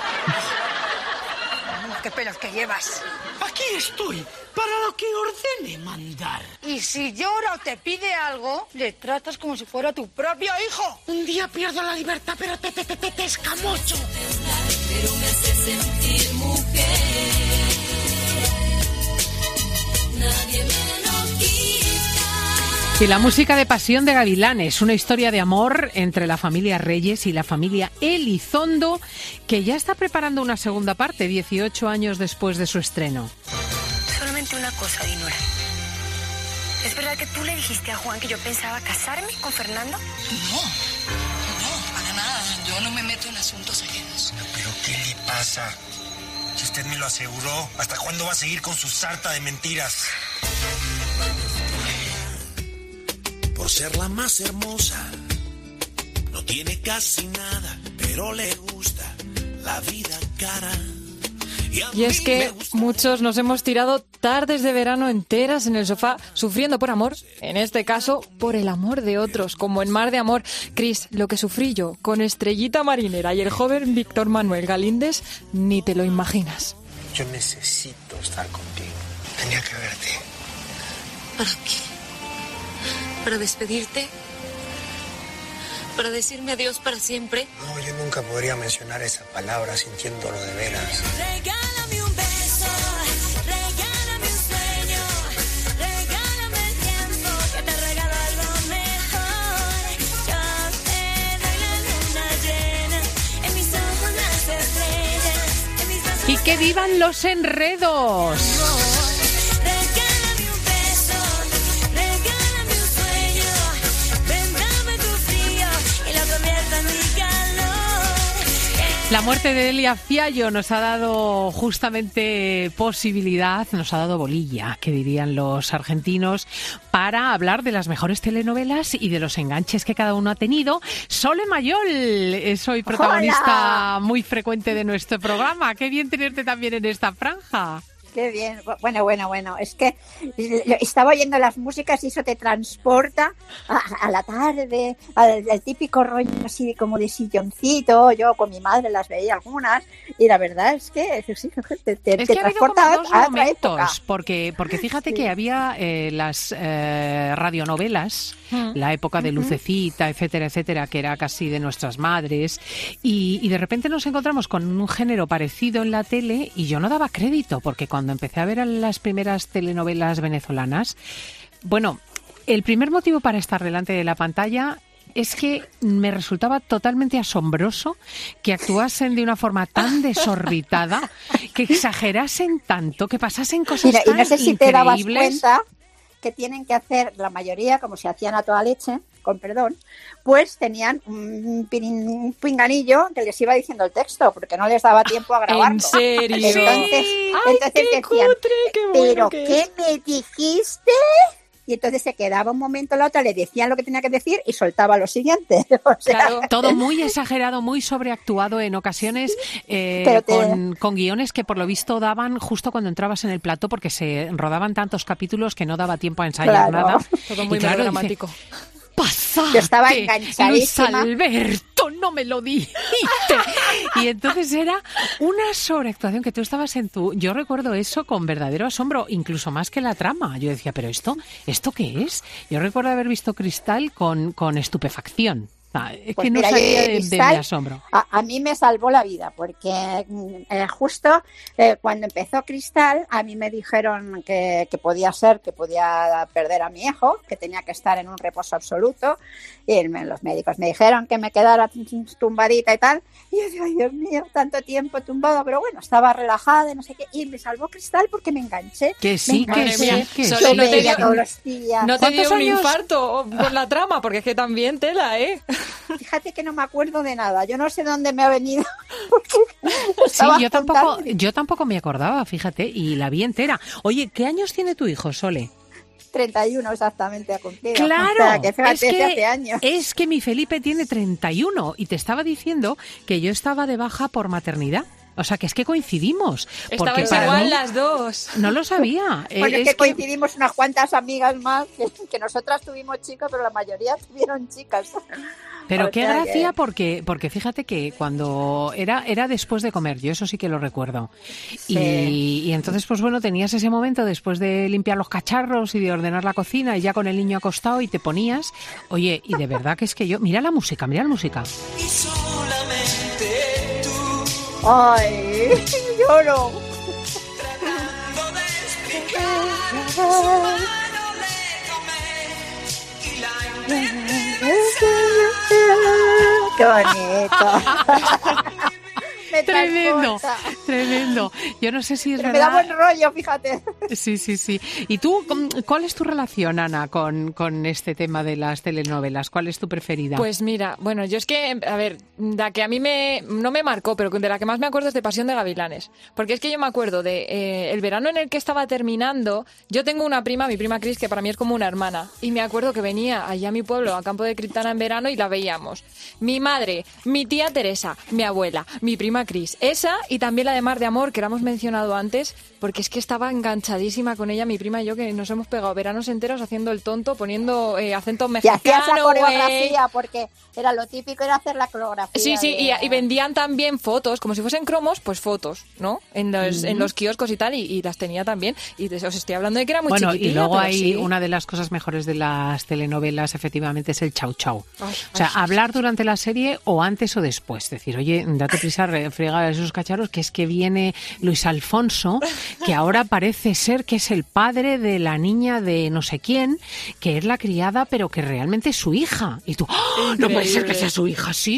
¡Qué pelos que llevas!
Aquí estoy, para lo que ordene mandar.
Y si llora o te pide algo, le tratas como si fuera tu propio hijo.
Un día pierdo la libertad, pero te escamocho.
Pero me hace sentir mujer. Nadie me lo quita.
Y la música de Pasión de Gavilanes, una historia de amor entre la familia Reyes y la familia Elizondo, que ya está preparando una segunda parte, 18 años después de su estreno.
Solamente una cosa, Dinora. ¿Es verdad que tú le dijiste a Juan que yo pensaba casarme con Fernando?
No, para nada. Yo no me meto en asuntos ajenos.
¿Pero qué le pasa? Si usted me lo aseguró, ¿hasta cuándo va a seguir con su sarta de mentiras?
Por ser la más hermosa, no tiene casi nada, pero le gusta la vida cara.
Y es que muchos nos hemos tirado tardes de verano enteras en el sofá sufriendo por amor, en este caso por el amor de otros, como en Mar de Amor. Cris, lo que sufrí yo con Estrellita Marinera y el joven Víctor Manuel Galíndez, ni te lo imaginas.
Yo necesito estar contigo. Tenía que verte.
¿Para qué? ¿Para despedirte? ¿Para decirme adiós para siempre?
No, yo nunca podría mencionar esa palabra sintiéndolo de veras.
Regálame un beso, regálame un sueño, regálame el tiempo, que te regalo algo mejor. Yo te doy la luna llena, en mis ojos las estrellas, en mis brazos.
¡Y que vivan los enredos! La muerte de Delia Fiallo nos ha dado justamente posibilidad, nos ha dado bolilla, que dirían los argentinos, para hablar de las mejores telenovelas y de los enganches que cada uno ha tenido. Sole Mayol es hoy protagonista muy frecuente de nuestro programa. Qué bien tenerte también en esta franja.
Qué bien. Bueno. Es que estaba oyendo las músicas y eso te transporta a la tarde, al típico rollo así como de silloncito. Yo con mi madre las veía algunas y la verdad es que te transporta a otra época.
Porque fíjate que había las radionovelas, la época de Lucecita, etcétera, que era casi de nuestras madres, y de repente nos encontramos con un género parecido en la tele y yo no daba crédito, porque cuando empecé a ver las primeras telenovelas venezolanas, bueno, el primer motivo para estar delante de la pantalla es que me resultaba totalmente asombroso que actuasen de una forma tan desorbitada, que exagerasen tanto, que pasasen cosas tan increíbles.
Y no sé si te dabas cuenta que tienen que hacer la mayoría, como se hacían a toda leche, con perdón, pues tenían un pinganillo que les iba diciendo el texto, porque no les daba tiempo a grabarlo.
¿En serio?
Entonces decían,
cutre, qué bueno
¿pero
que
qué
es.
me dijiste? Y entonces se quedaba un momento, la otra le decían lo que tenía que decir y soltaba lo siguiente. O sea,
Todo muy exagerado, muy sobreactuado en ocasiones, con guiones que por lo visto daban justo cuando entrabas en el plató, porque se rodaban tantos capítulos que no daba tiempo a ensayar nada.
Todo muy
Y claro,
dramático.
¡Pasate!
Yo estaba
Luis
enganchadísima.
Alberto, no me lo dijiste. Y entonces era una sobreactuación que tú estabas en tu... Yo recuerdo eso con verdadero asombro, incluso más que la trama. Yo decía, ¿pero esto qué es? Yo recuerdo haber visto Cristal con estupefacción. Es
pues
que no
mira,
salía de
Cristal,
mi asombro.
A mí me salvó la vida, porque justo cuando empezó Cristal, a mí me dijeron que podía perder a mi hijo, que tenía que estar en un reposo absoluto, y los médicos me dijeron que me quedara tumbadita y tal, y yo decía, ay Dios mío, tanto tiempo tumbado, pero bueno, estaba relajada y no sé qué, y me salvó Cristal porque me enganché.
Que sí,
me
que
enganché.
sí, que
Yo
sí.
veía todos los días.
¿No te dio un
años?
infarto por la trama? Porque es que también tela, ¿eh?
Fíjate que no me acuerdo de nada. Yo no sé dónde me ha venido.
Sí, yo tampoco me acordaba, fíjate, y la vi entera. Oye, ¿qué años tiene tu hijo, Sole?
31 exactamente ha cumplido.
Claro,
O sea, que fíjate, hace años.
es que mi Felipe tiene 31 y te estaba diciendo que yo estaba de baja por maternidad. O sea, que es que coincidimos. Porque
Estabais
para
igual
mí,
las dos.
no lo sabía.
Bueno, es que coincidimos unas cuantas amigas más, que nosotras tuvimos chicos, pero la mayoría tuvieron chicas.
Pero
O
qué
sea
gracia, porque fíjate que cuando era después de comer, yo eso sí que lo recuerdo.
Sí.
Y entonces, pues bueno, tenías ese momento después de limpiar los cacharros y de ordenar la cocina y ya con el niño acostado y te ponías, oye, y de verdad que es que mira la música.
Y solamente tú.
Ay, lloro.
Tratando de explicar, su mano le tomé y la inmensa.
Qué bonito. Me
Tremendo,
transporta.
tremendo. Yo no sé si es
Pero me da
verdad.
buen rollo, fíjate.
Sí. ¿Y tú, cuál es tu relación, Ana, con este tema de las telenovelas? ¿Cuál es tu preferida?
Pues mira, bueno, yo es que, a ver, la que a mí no me marcó, pero de la que más me acuerdo es de Pasión de Gavilanes. Porque es que yo me acuerdo de el verano en el que estaba terminando. Yo tengo una prima, mi prima Cris, que para mí es como una hermana. Y me acuerdo que venía allá a mi pueblo, a Campo de Criptana, en verano y la veíamos. Mi madre, mi tía Teresa, mi abuela, mi prima Cris. Esa y también la de Mar de Amor, que la hemos mencionado antes, porque es que estaba enganchadísima con ella, mi prima y yo, que nos hemos pegado veranos enteros haciendo el tonto, poniendo acentos
Y hacías la
mexicanos.
coreografía, porque era lo típico, era hacer la coreografía.
Sí, y vendían también fotos, como si fuesen cromos, pues fotos, ¿no? En los kioscos y tal, y las tenía también. Y os estoy hablando de que era muy chiquitilla.
Y luego
pero
hay
sí.
una de las cosas mejores de las telenovelas, efectivamente, es el chau chau.
Ay,
O sea, hablar durante la serie o antes o después. Decir, oye, date prisa, frega esos cacharros, que es que viene Luis Alfonso, que ahora parece ser que es el padre de la niña de no sé quién, que es la criada, pero que realmente es su hija. Y tú, ¡oh! No puede ser que sea su hija. Sí.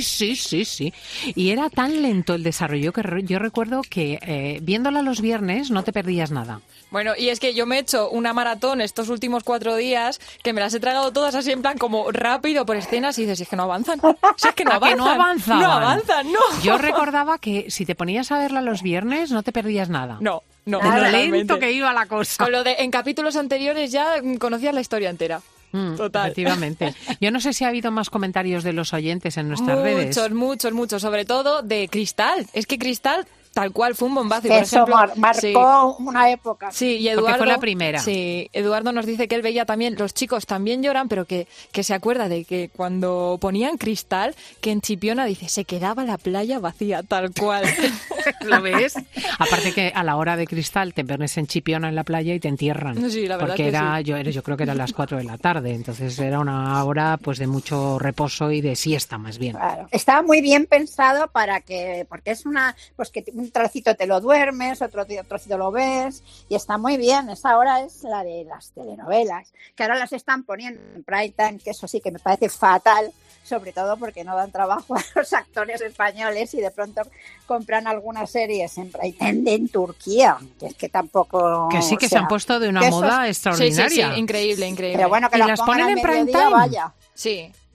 Y era tan lento el desarrollo que yo recuerdo que viéndola los viernes no te perdías nada.
Bueno, y es que yo me he hecho una maratón estos últimos 4 días, que me las he tragado todas así en plan como rápido por escenas, y dices, es que no avanzan. Si es que no
¿A que
avanzan.
no avanzaban?
No avanzan, no.
Yo recordaba que si te ponías a verla los viernes no te perdías nada.
No,
De lo
realmente.
lento que iba la cosa.
Con lo de en capítulos anteriores ya conocías la historia entera. Total.
Efectivamente. Yo no sé si ha habido más comentarios de los oyentes en nuestras redes.
Muchos, sobre todo de Cristal. Es que Cristal tal cual fue un bombazo. Y,
Que
por
eso
ejemplo,
marcó una época.
Sí, y Eduardo,
Porque fue la primera.
Sí, Eduardo nos dice que él veía también, los chicos también lloran, pero que se acuerda de que cuando ponían Cristal, que en Chipiona dice, se quedaba la playa vacía, tal cual.
¿Lo ves? Aparte que a la hora de Cristal te pones en Chipiona en la playa y te entierran.
Sí, la verdad
porque
que
yo creo que eran las 4 de la tarde, entonces era una hora pues de mucho reposo y de siesta más bien.
Claro. Estaba muy bien pensado porque es pues que un trocito te lo duermes, otro trocito lo ves, y está muy bien. Esa hora es la de las telenovelas, que ahora las están poniendo en prime time, que eso sí que me parece fatal, sobre todo porque no dan trabajo a los actores españoles y de pronto compran algunas series en prime time en Turquía, que es que tampoco...
Que sí, que se han puesto de una moda extraordinaria.
Sí, increíble.
Pero bueno, que
¿Y
las
las
pongan
ponen
al
en prime
mediodía,
time?
vaya.
Sí.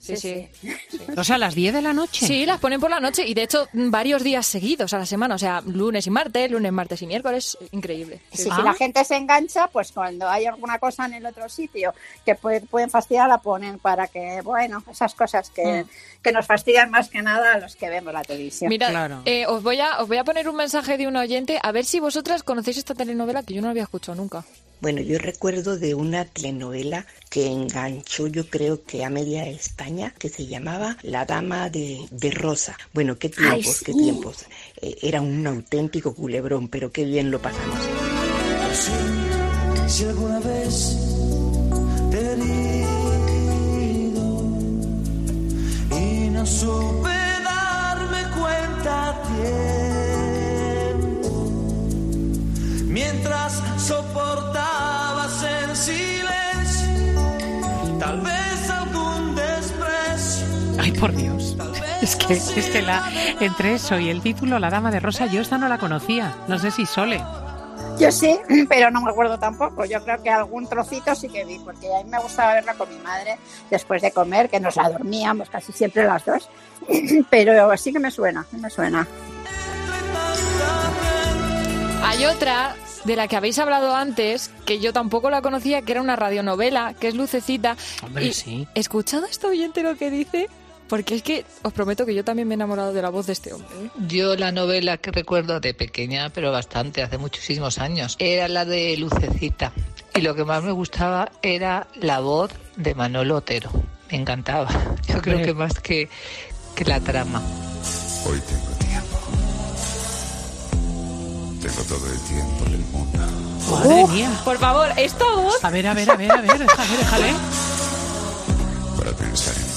Sí.
O sea, a las 10 de la noche.
Sí, las ponen por la noche y de hecho varios días seguidos a la semana, o sea, lunes, martes y miércoles, increíble.
Si la gente se engancha, pues cuando hay alguna cosa en el otro sitio que pueden fastidiar, la ponen para que, bueno, esas cosas que nos fastidian más que nada a los que vemos la televisión.
Mira,
claro.
Os voy a poner un mensaje de un oyente, a ver si vosotras conocéis esta telenovela que yo no había escuchado nunca.
Bueno, yo recuerdo de una telenovela que enganchó, yo creo que a media España, que se llamaba La Dama de Rosa. Bueno, qué tiempos, qué tiempos. Era un auténtico culebrón, pero qué bien lo pasamos.
Si alguna vez te he herido y no supe darme cuenta a tiempo, mientras soportabas en silencio, tal vez algún desprecio.
Ay, por Dios. Es que entre eso y el título, La Dama de Rosa, yo esta no la conocía. No sé si Sole.
Yo sí, pero no me acuerdo tampoco. Yo creo que algún trocito sí que vi, porque a mí me gustaba verla con mi madre después de comer, que nos la dormíamos casi siempre las dos. Pero sí que me suena.
Hay otra de la que habéis hablado antes, que yo tampoco la conocía, que era una radionovela, que es Lucecita.
Hombre,
y
sí.
¿Escuchado este oyente lo que dice? Porque es que os prometo que yo también me he enamorado de la voz de este hombre.
Yo la novela que recuerdo de pequeña, pero bastante, hace muchísimos años, era la de Lucecita. Y lo que más me gustaba era la voz de Manolo Otero. Me encantaba. Yo creo que más que la trama.
Hoy tengo tiempo. Tengo todo el tiempo del mundo.
Madre mía.
Por favor, esta voz.
A ver, déjale.
Para pensar en ti.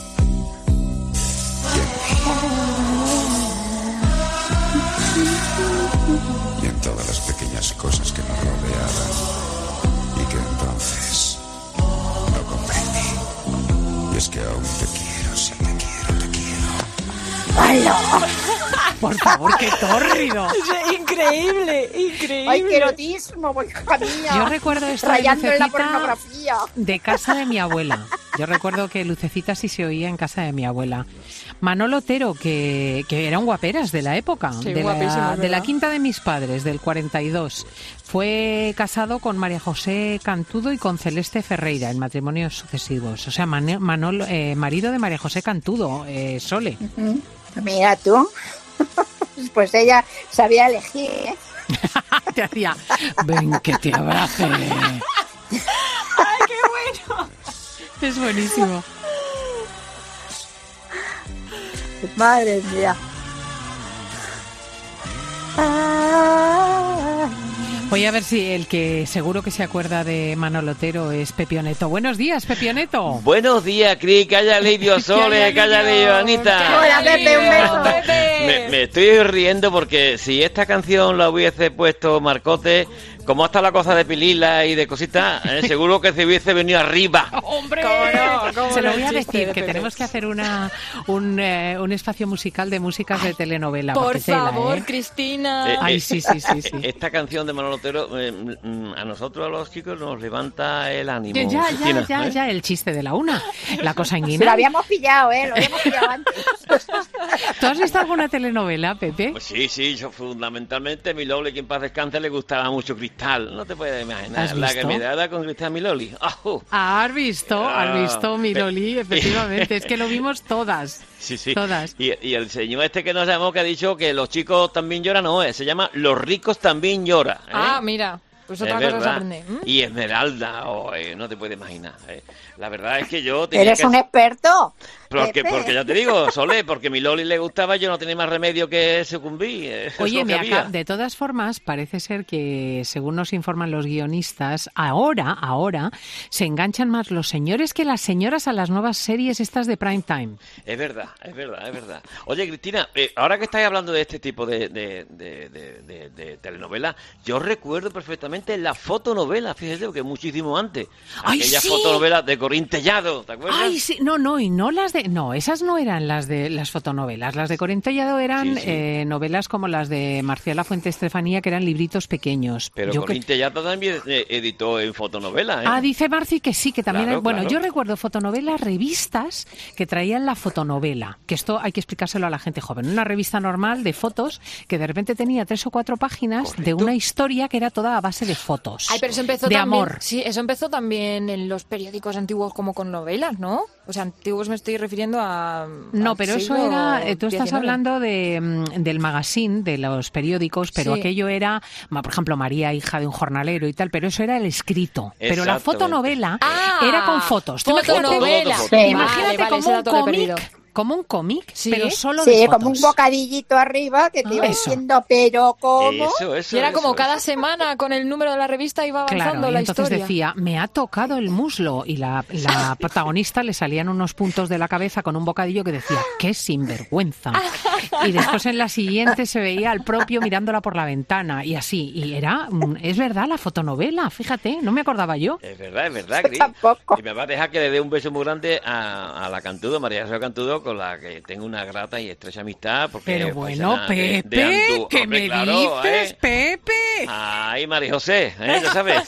Y en todas las pequeñas cosas que nos rodeaban y que entonces no comprendí. Y es que aún te quiero, sí te quiero.
¡Hala!
Por favor, qué tórrido.
Increíble.
¡Ay, qué erotismo, hija mía!
Yo recuerdo esto
rayando
de
en la
Lucecita
pornografía.
De casa de mi abuela. Yo recuerdo que Lucecita sí se oía en casa de mi abuela. Manolo Otero, que eran guaperas de la época,
Sí,
de
guapísimo,
la quinta de mis padres, del 42. Fue casado con María José Cantudo y con Celeste Ferreira en matrimonios sucesivos. O sea, marido de María José Cantudo, Sole.
Mira tú. Pues ella sabía elegir, ¿eh?
Te hacía, ven que te abrace.
¡Ay, qué bueno!
Es buenísimo.
Madre mía.
Voy a ver si el que seguro que se acuerda de Manolo Otero es Pepioneto. Buenos días, Pepioneto.
Buenos días, Cris. Cállale, Dios Sole, cállale, Anita.
Hola, Pepe, un beso.
Me estoy riendo porque si esta canción la hubiese puesto Marcote, como está la cosa de pilila y de cositas, seguro que se hubiese venido arriba.
¡Hombre! Se lo voy a decir, que tenemos que hacer un espacio musical de músicas de telenovela.
Por
tela,
favor, Cristina.
Ay, sí.
Esta canción de Manolo Otero, a nosotros, a los chicos, nos levanta el ánimo.
Ya, el chiste de la una. La cosa en
Lo habíamos pillado, lo habíamos pillado antes.
¿Tú has visto alguna telenovela, Pepe?
Pues sí, yo fundamentalmente, mi Loli, que en paz descanse, le gustaba mucho Cristal. No te puedes imaginar.
¿Has
La
visto?
que me daba con Cristal, mi Loli.
¿Has visto, mi Loli? Efectivamente, es que lo vimos todas.
Sí.
Todas.
Y el señor este que nos llamó, que ha dicho que los chicos también lloran, no, se llama Los ricos también lloran.
Ah, mira. Pues otra cosa se aprende.
Y Esmeralda, no te puedes imaginar. La verdad es que yo...
Eres un experto.
Porque ya te digo, Solé, porque a mi Loli le gustaba, yo no tenía más remedio que sucumbir.
Oye, de todas formas, parece ser que, según nos informan los guionistas, ahora se enganchan más los señores que las señoras a las nuevas series estas de prime time.
Es verdad. Oye, Cristina, ahora que estáis hablando de este tipo de telenovela, yo recuerdo perfectamente precisamente en la fotonovela, fíjate, porque muchísimo antes.
¡Ay,
Aquellas
sí!
fotonovelas de Corín Tellado, ¿te acuerdas?
Ay, sí, no, y no las de... No, esas no eran las de las fotonovelas. Las de Corín Tellado eran novelas como las de Marciala Fuente Estefanía, que eran libritos pequeños.
Pero Corín Tellado también editó en fotonovela, ¿eh?
Ah, dice Marci que sí, que también...
Claro,
bueno,
claro.
yo recuerdo fotonovelas, revistas que traían la fotonovela, que esto hay que explicárselo a la gente joven. Una revista normal de fotos que de repente tenía 3 o 4 páginas de una historia que era toda a base de fotos.
Ay, pero eso empezó
de
también,
amor.
Sí, eso empezó también en los periódicos antiguos como con novelas, ¿no? O sea, antiguos me estoy refiriendo a...
No,
al
pero eso
siglo
era... Tú estás
XIX.
hablando del magazine, de los periódicos, pero
Sí.
aquello era, por ejemplo, María, hija de un jornalero y tal, pero eso era el escrito. Pero la
Exactamente.
fotonovela era con fotos. Tú
fotonovela.
Imagínate
Vale,
como
ese
un
dato lo he perdido.
cómic, como un cómic,
Sí.
pero solo de
Sí,
fotos.
como un bocadillito arriba que te iba
Eso.
diciendo, pero ¿cómo?
Y era como cada semana con el número de la revista iba avanzando
Claro, y
la
entonces
historia.
decía, me ha tocado el muslo, y la protagonista le salían unos puntos de la cabeza con un bocadillo que decía, qué sinvergüenza. Y después en la siguiente se veía al propio mirándola por la ventana, y así, y era, es verdad, la fotonovela, fíjate, no me acordaba yo.
Es verdad, Cris. Y me va a dejar que le dé un beso muy grande a la Cantudo, María José Cantudo, con la que tengo una grata y estrecha amistad. Porque
Pero
es
bueno,
paisana de
Pepe,
Antú.
¿qué
Hombre,
me
claro,
dices,
¿eh?
Pepe?
Ay, María José, ya sabes.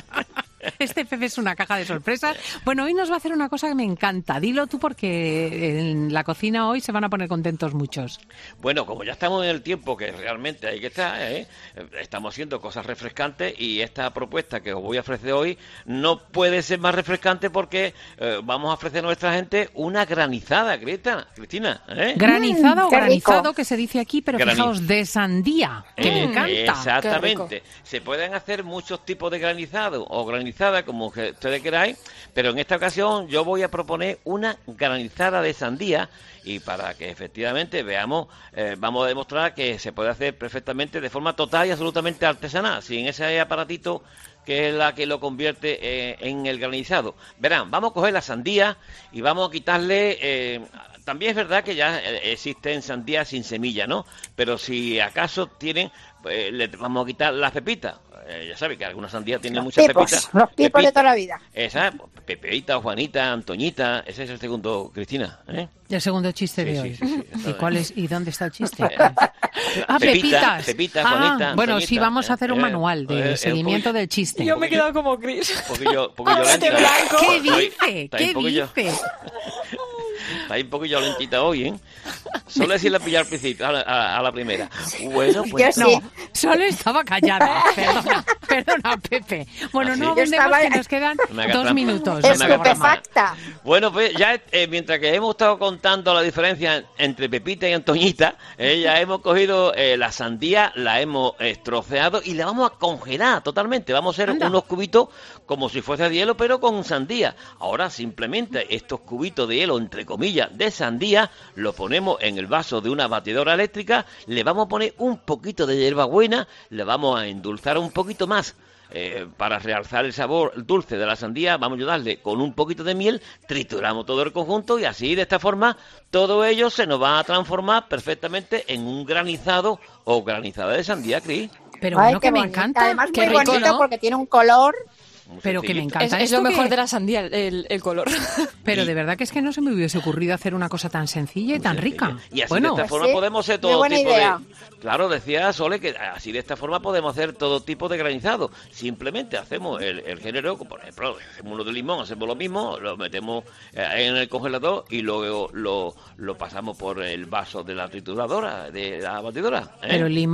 Este Pepe es una caja de sorpresas. Bueno, hoy nos va a hacer una cosa que me encanta. Dilo tú porque en la cocina hoy se van a poner contentos muchos.
Bueno, como ya estamos en el tiempo que realmente hay que estar, estamos haciendo cosas refrescantes y esta propuesta que os voy a ofrecer hoy no puede ser más refrescante porque vamos a ofrecer a nuestra gente una granizada, Cristina.
Granizada o
qué
granizado,
rico.
que se dice aquí, pero
Grani-
fijaos, de sandía, que me encanta.
Exactamente. Se pueden hacer muchos tipos de granizado o granizada, como que ustedes queráis, pero en esta ocasión yo voy a proponer una granizada de sandía y para que efectivamente veamos, vamos a demostrar que se puede hacer perfectamente de forma total y absolutamente artesanal, sin ese aparatito que es la que lo convierte en el granizado. Verán, vamos a coger la sandía y vamos a quitarle... también es verdad que ya existen sandías sin semilla, ¿no? Pero si acaso tienen, le vamos a quitar las pepitas. Ya sabes que algunas sandías tienen muchas pepitas.
Los pipos de toda la vida.
Esa, Pepeita, Juanita, Antoñita, ese es el segundo, Cristina, ¿eh?
El segundo chiste de hoy.
sí,
¿Y cuál es? ¿Y dónde está el chiste?
Pepita,
pepitas.
Pepita,
Ah,
Juanita,
bueno,
Antoñita,
sí, vamos a hacer un manual de seguimiento del chiste.
Yo me he quedado como Chris.
Poquillo
Este
lenta.
blanco.
¿Qué
Estoy-
dice?
está
¿Qué
un poquillo-
dice?
Está ahí un poquillo lentita hoy, ¿eh? Solo decirle a pillar al principio, a la primera. Bueno, pues...
No, solo estaba callada. Perdona, Pepe. Bueno, no
Yo
abundemos,
estaba-
que nos quedan
No me hagas
2
trampa.
minutos.
No
de
me hagas
programa.
Estupefacta.
Bueno, pues ya mientras que hemos estado contando la diferencia entre Pepita y Antoñita, ya hemos cogido la sandía, la hemos troceado y la vamos a congelar totalmente. Vamos a hacer unos cubitos como si fuese de hielo, pero con sandía. Ahora simplemente estos cubitos de hielo, entre comillas, de sandía, los ponemos en el vaso de una batidora eléctrica, le vamos a poner un poquito de hierbabuena, le vamos a endulzar un poquito más. Para realzar el sabor dulce de la sandía, vamos a ayudarle con un poquito de miel, trituramos todo el conjunto y así de esta forma todo ello se nos va a transformar perfectamente en un granizado o granizada de sandía, Cris.
Pero
Ay,
bueno,
qué
que me
bonita.
encanta.
Además,
Qué
muy
rico,
bonito
¿no?
porque tiene un color.
Pero que me encanta.
Es lo
esto
mejor
que-
de la sandía, el color.
Pero de verdad que es que no se me hubiese ocurrido hacer una cosa tan sencilla y tan rica.
Y así
Bueno,
de esta forma podemos hacer
qué
todo
buena
tipo
idea.
de... Claro, decía Sole que así de esta forma podemos hacer todo tipo de granizado. Simplemente hacemos el género, por ejemplo, hacemos uno de limón, hacemos lo mismo, lo metemos en el congelador y luego lo pasamos por el vaso de la trituradora, de la batidora.
pero el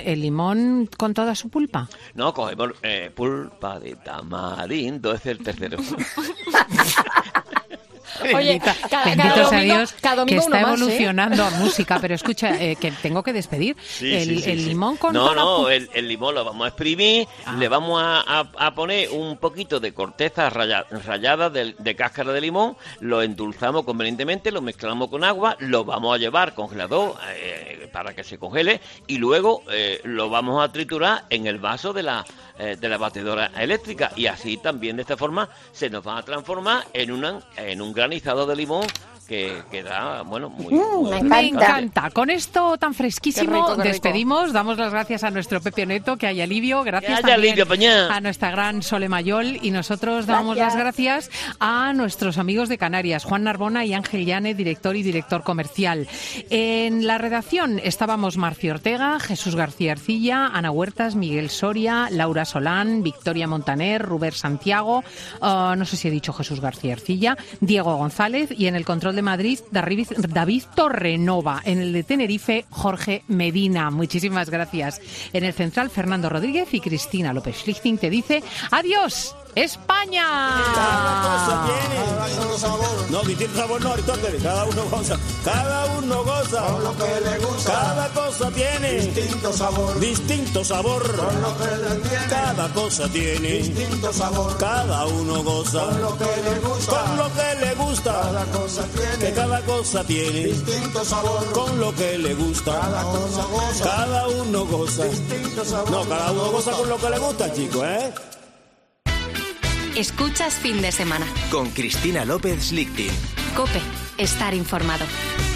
limón con toda su pulpa.
No, cogemos pulpa de tamarindo, es el tercero.
Oye,
Bendito sea Dios
cada
que
domingo
está
uno más,
evolucionando a música, pero escucha, que tengo que despedir.
Sí,
el
sí.
limón con
No,
toda
no, el limón lo vamos a exprimir, le vamos a poner un poquito de corteza rallada de cáscara de limón, lo endulzamos convenientemente, lo mezclamos con agua, lo vamos a llevar congelador para que se congele y luego lo vamos a triturar en el vaso de la batidora eléctrica y así también de esta forma se nos va a transformar en un granizado de limón que da, bueno, muy...
Me encanta. Con esto tan fresquísimo
Qué rico, qué rico.
despedimos. Damos las gracias a nuestro Pepe Neto, que hay alivio. Gracias
Que haya
también
alivio, Peña.
a nuestra gran Sole Mayol. Y nosotros damos las gracias a nuestros amigos de Canarias, Juan Narbona y Ángel Llane, director y director comercial. En la redacción estábamos Marci Ortega, Jesús García Arcilla, Ana Huertas, Miguel Soria, Laura Solán, Victoria Montaner, Ruber Santiago, no sé si he dicho Jesús García Arcilla, Diego González, y en el control de Madrid, David Torrenova. En el de Tenerife, Jorge Medina. Muchísimas gracias. En el central, Fernando Rodríguez, y Cristina López Schlichting te dice ¡adiós, España!
No, distinto sabor no, Aristóteles, cada uno goza con lo que le gusta, cada cosa tiene distinto sabor, con lo que le tiene, cada cosa tiene distinto sabor, cada uno goza con lo que le gusta, cada cosa tiene, que cada cosa tiene distinto sabor, con lo que le gusta, cada uno goza distinto sabor, no, cada uno goza con lo que le gusta, chicos,
Escuchas Fin de Semana.
Con Cristina López Schlichting.
COPE. Estar informado.